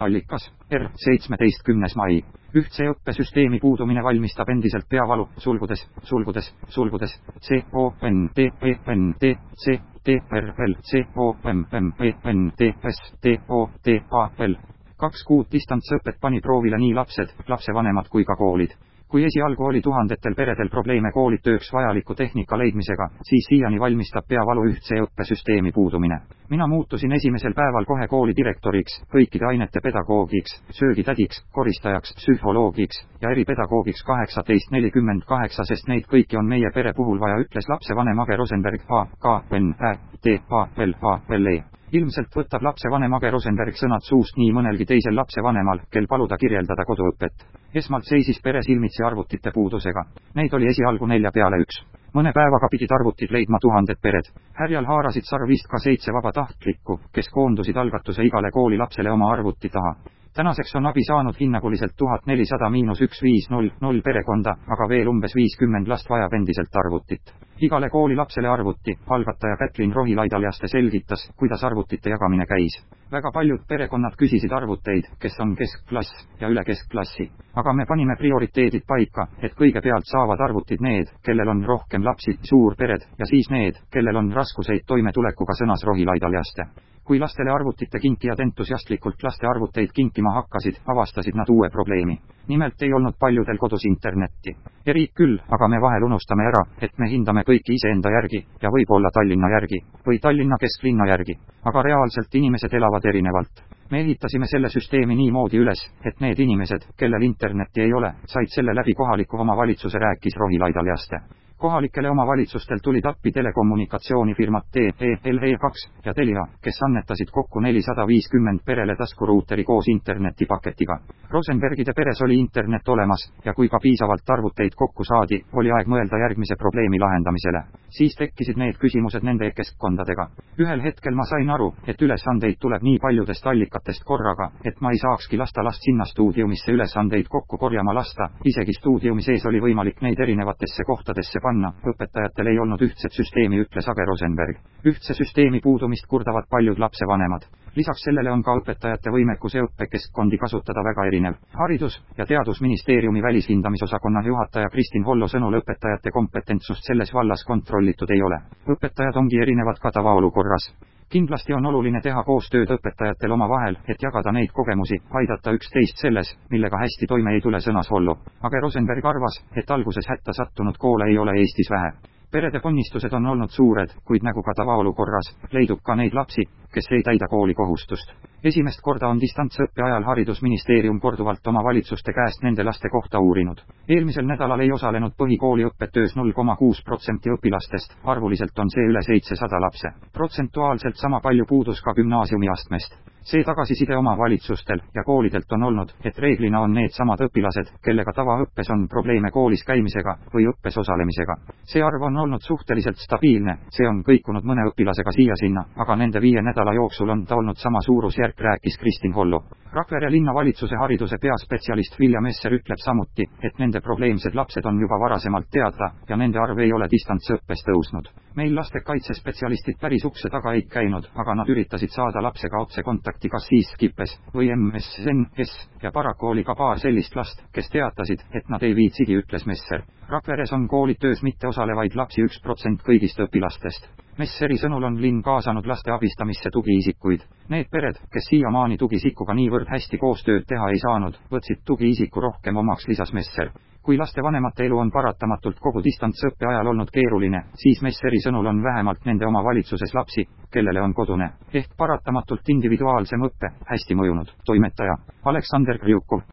allikas, R. 17. mai. Ühtse õppesüsteemi puudumine valmistab endiselt peavalu, CONTENTPL. 2 kuud distantsõpet pani proovile nii lapsed, lapsevanemad kui ka koolid. Kui esialgu oli tuhandetel peredel probleeme koolitööks vajaliku tehnika leidmisega, siis siiani valmistab peavalu ühtse õppesüsteemi puudumine. Mina muutusin esimesel päeval kohe kooli direktoriks, kõikide ainete pedagoogiks, söögitädiks, koristajaks, psühholoogiks ja eripedagoogiks 1848, sest neid kõiki on meie pere puhul vaja, ütles lapsevanem Age Rosenberg A.K.N.Ä.T.A.L.E. Ilmselt võtab lapsevanem Age Rosenberg sõnad suust nii mõnelgi teisel lapsevanemal, kel paluda kirjeldada koduõpet. Esmalt seisis pere silmitsi arvutite puudusega. Neid oli esialgu 4-1. Mõne päevaga pidid arvutid leidma tuhanded pered. Härjal haarasid sarvist ka 7 vabatahtlikku, kes koondusid algatuse igale koolilapsele oma arvuti taha. Tänaseks on abi saanud hinnaguliselt 1400-1500 perekonda, aga veel umbes 50 last vajab endiselt arvutit. Igale koolilapsele arvuti, algataja Kätlin Rohilaidaljaste selgitas, kuidas arvutite jagamine käis. Väga paljud perekonnad küsisid arvuteid, kes on keskklass ja üle keskklassi. Aga me panime prioriteedid paika, et kõigepealt saavad arvutid need, kellel on rohkem lapsi, suurpered, ja siis need, kellel on raskuseid toimetulekuga, sõnas Rohilaidaljaste. Kui lastele arvutite kinkijad entusiastlikult laste arvuteid kinkima hakkasid, avastasid nad uue probleemi. Nimelt ei olnud paljudel kodus internetti. Ja riik küll, aga me vahel unustame ära, et me hindame kõiki iseenda järgi ja võib-olla Tallinna järgi või Tallinna kesklinna järgi. Aga reaalselt inimesed elavad erinevalt. Me ehitasime selle süsteemi niimoodi üles, et need inimesed, kellel internetti ei ole, said selle läbi kohaliku omavalitsuse, rääkis Rohilaidaljaste. Kohalikele omavalitsustel tulid appi telekommunikatsioonifirmad TE2 ja Telia, kes annetasid kokku 450 perele taskuruuteri koos internetipaketiga. Rosenbergide peres oli internet olemas ja kui ka piisavalt arvuteid kokku saadi, oli aeg mõelda järgmise probleemi lahendamisele. Siis tekkisid need küsimused nende keskkondadega. Ühel hetkel ma sain aru, et ülesandeid tuleb nii paljudest allikatest korraga, et ma ei saakski lasta sinna stuudiumisse ülesandeid kokku korjama lasta, isegi stuudiumi sees oli võimalik neid erinevatesse kohtadesse panna. Õpetajatel ei olnud ühtset süsteemi, ütles Age Rosenberg. Ühtse süsteemi puudumist kurdavad paljud lapsevanemad. Lisaks sellele on ka õpetajate võimekus ja õppekeskkondi kasutada väga erinev. Haridus- ja Teadusministeeriumi välishindamisosakonna juhataja Kristin Hollo sõnul õpetajate kompetentsust selles vallas kontrollitud ei ole. Õpetajad ongi erinevad ka tavaolukorras. Kindlasti on oluline teha koostööd õpetajatel omavahel, et jagada neid kogemusi, aidata üksteist selles, millega hästi toime ei tule, sõnas Hollo. Age Rosenberg arvas, et alguses hätta sattunud koole ei ole Eestis vähe. Perede ponnistused on olnud suured, kuid nagu ka tavaolukorras, leidub ka neid lapsi, kes ei täida kooli kohustust. Esimest korda on distantsõppe ajal Haridusministeerium korduvalt omavalitsuste käest nende laste kohta uurinud. Eelmisel nädalal ei osalenud põhikooli õppetöös 0,6% õpilastest, arvuliselt on see üle 700 lapse. Protsentuaalselt sama palju puudus ka gümnaasiumiastmest. See tagasiside omavalitsustel ja koolidelt on olnud, et reeglina on need samad õpilased, kellega tavaõppes on probleeme koolis käimisega või õppes osalemisega. See arv on olnud suhteliselt stabiilne, see on kõikunud mõne õpilasega siia-sinna, aga nende 5 nädala jooksul on ta olnud sama suurusjärk, rääkis Kristin Hollo. Rakvere linnavalitsuse hariduse peaspetsialist Vilja Messer ütleb samuti, et nende probleemsed lapsed on juba varasemalt teada ja nende arv ei ole distantsõppes tõusnud. Meil lastekaitsespetsialistid päris ukse taga ei käinud, aga nad üritasid saada lapsega otse kontakti kas siis Skipes või MSNS ja paraku oli ka paar sellist last, kes teatasid, et nad ei viitsigi, ütles Messer. Rakveres on koolitöös mitte osalevaid lapsi 1% kõigist õpilastest. Messeri sõnul on linn kaasanud laste abistamisse tugiisikuid. Need pered, kes siiamaani tugiisikuga niivõrd hästi koostööd teha ei saanud, võtsid tugiisiku rohkem omaks, lisas Messer. Kui lastevanemate elu on paratamatult kogu distantsõppe ajal olnud keeruline, siis Messeri sõnul on vähemalt nende omavalitsuses lapsi, kellele on kodune, ehk paratamatult individuaalsem õppe hästi mõjunud. Toimetaja Aleksander Krjukov.